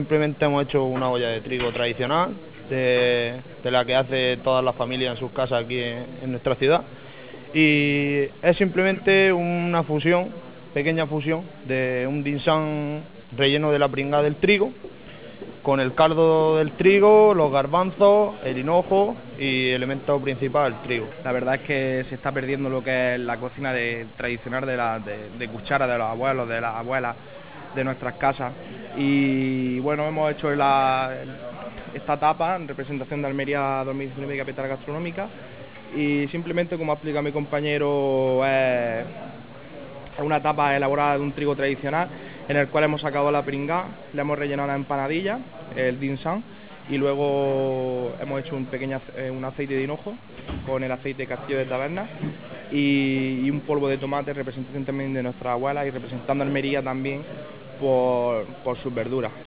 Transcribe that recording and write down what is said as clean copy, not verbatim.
Simplemente hemos hecho una olla de trigo tradicional, de la que hace todas las familias en sus casas aquí en nuestra ciudad. Y es simplemente una fusión, pequeña fusión, de un dinsán relleno de la pringada del trigo, con el caldo del trigo, los garbanzos, el hinojo y elemento principal, el trigo. La verdad es que se está perdiendo lo que es la cocina tradicional de cuchara de los abuelos, de las abuelas, de nuestras casas. Y bueno, hemos hecho esta etapa en representación de Almería 2019 Capital Gastronómica. Y simplemente, como ha explicado mi compañero, es una etapa elaborada de un trigo tradicional en el cual hemos sacado la pringá, le hemos rellenado la empanadilla, el dim sum, y luego hemos hecho un aceite de hinojo con el aceite de Castillo de Taberna y un polvo de tomate, representación también de nuestra abuela y representando a Almería también por sus verduras.